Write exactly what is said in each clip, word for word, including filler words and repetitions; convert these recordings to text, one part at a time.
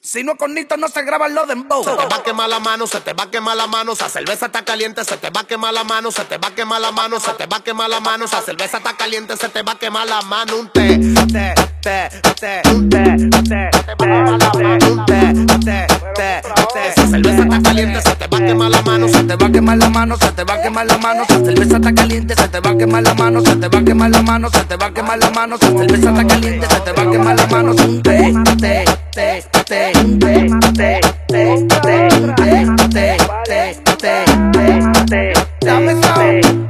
Si no con Nito no se graban los dembow. Se te va a quemar la mano, se te va a quemar la mano. Esa cerveza está caliente, se te va a quemar la mano. Se te va a quemar la mano, se te va a quemar la mano. Esa cerveza está caliente, se te va a quemar la mano. Un té, té, té, té, un té, té, un té, té, té, té. Esa cerveza está caliente, se te va a quemar la mano. Se te va a quemar la mano, se te va a quemar la mano. Esa cerveza está caliente, se te va a quemar la mano. Se te va a quemar la mano, se te va a quemar la mano. Esa cerveza está caliente, se te va a quemar la mano. Un té, té, té, té, un té, té, té, té, un té, té, té, té, té, té. Dame sound.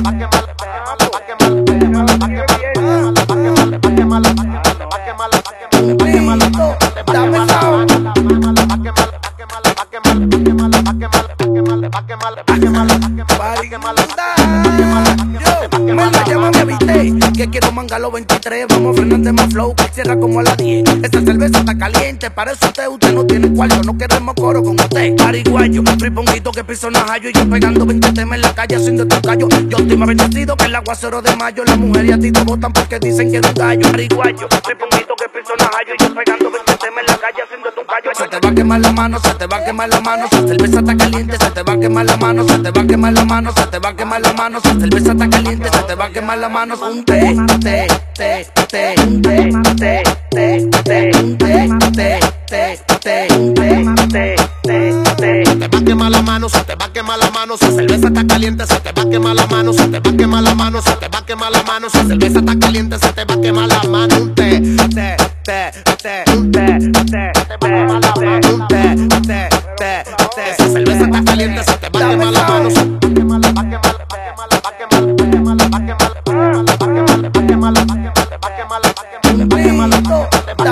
Que quiero mangalo veintitrés, vamos a frenar de más flow, que cierra como a las diez. Esta cerveza está caliente, para eso usted, usted no tiene cuarto, no queremos coro con usted. Pariguayo, friponguito que piso najayo, y yo pegando veinte temas en la calle haciendo estos callos. Yo estoy más bendecido que el aguacero de mayo, las mujeres a ti te botan porque dicen que es un gallo. Pariguayo, friponguito que piso najayo, y yo pegando veinte temas en la calle haciendo estos callos. Se te va a quemar la mano, se te va a quemar la mano, esa cerveza está caliente, se te va a quemar la mano, se te va a quemar la mano, se te va a quemar la mano, esa cerveza está caliente, se te va a quemar la mano. Un té, té, té, té, un té, té, té, té, un té, té, té, té, un té, té, té, té. Se te va a quemar la mano, se te va a quemar la mano. Esa cerveza está caliente, se te va a quemar la mano. Se te va a quemar la mano, se te va a quemar la mano. Esa cerveza está caliente, se te va a quemar la mano. Un té, té, té, té, un té, té, té, un té, té, té, té. Esa cerveza está caliente, se te va a quemar la mano. Se te va a quemar, va a quemar, va a quemar, va a quemar, va a quemar, va a quemar, va a quemar, va a quemar, va a quemar, va a quemar, va a quemar, va a quemar.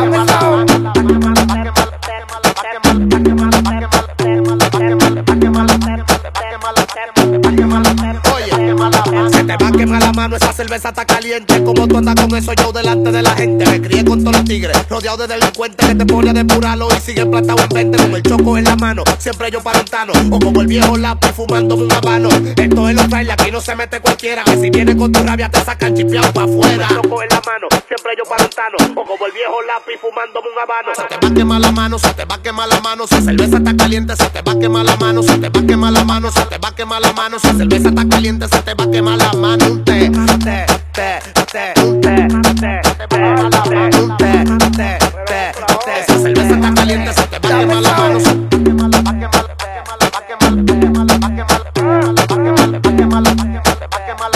Se te va a quemar la mano, esa cerveza está caliente. Como tú andas con eso yo delante de la gente. Me crié con todos los tigres, rodeado de delincuentes que te pone a depurarlo y sigue plantado en veinte con el choco en la mano. Siempre yo para un tano, o como el viejo lápiz fumándome un habano. Esto es los trailers, aquí no se mete cualquiera. Que si viene con tu rabia te sacan chipeado pa' afuera. Choco en la mano, siempre yo para un tano, o como el viejo lápiz fumándome un habano. Se te va a quemar la mano, se te va a quemar la mano. Si cerveza está caliente, se te va a quemar la mano. Se te va a quemar la mano, se te va a quemar la mano. Si cerveza está caliente, se te va a quemar la mano. Un té, té, té, té, un té, té, té, un té, té, té, té. Esa cerveza está caliente, se te va a quemar la mano. Se te va a quemar, va a quemar, va a quemar, va a quemar, va a quemar, va a quemar, va a quemar, va a quemar, va a quemar,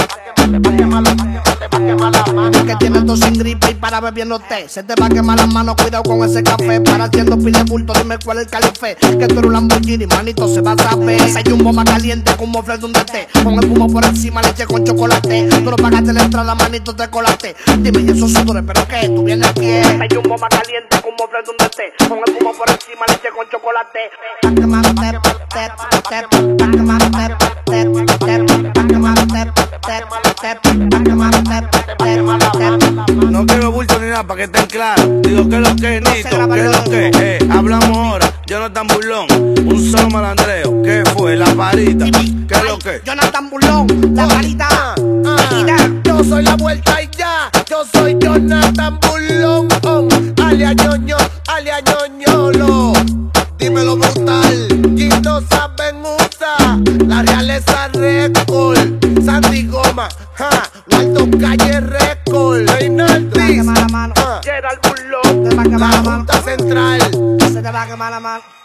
va a quemar la mano. Que tiene tos sin gripe y para bebiendo té. Se te va a quemar la mano, cuidado con ese café. Para haciendo pile bulto, dime cuál es el calife. Que tú eres un Lamborghini, manito, se va a saber. Ese jumbo más caliente como fle de un té. Con el humo por encima, leche con chocolate. Tú no pagaste la entrada, manito, te colaste. Dime, y esos sudores, ¿pero qué? ¿Tú vienes aquí? Ese jumbo más caliente como fle de un té. Con el humo por encima, leche con chocolate. Pa' quemarte, te, te, pa' quemarte, te, te, pa' quemarte, te, te, pa' quemarte, te. No quiero bulto ni nada para que estén claros. Digo que lo que es Nito, que lo que eh, hablamos ahora. Jonathan Burlón, un solo malandreo. ¿Qué fue? La varita. ¿Qué es lo que? Jonathan Burlón, la varita. Yo soy la vuelta y ya. Yo soy Jonathan Burlón, alia ñoño, alia ñoñolo. Dímelo brutal, y no saben usar la realeza record. Sandy Goma, ja, Waldo Calle record. Reinaldis, Gerald Burlón, la Junta Central. Se te va a quemar la mano.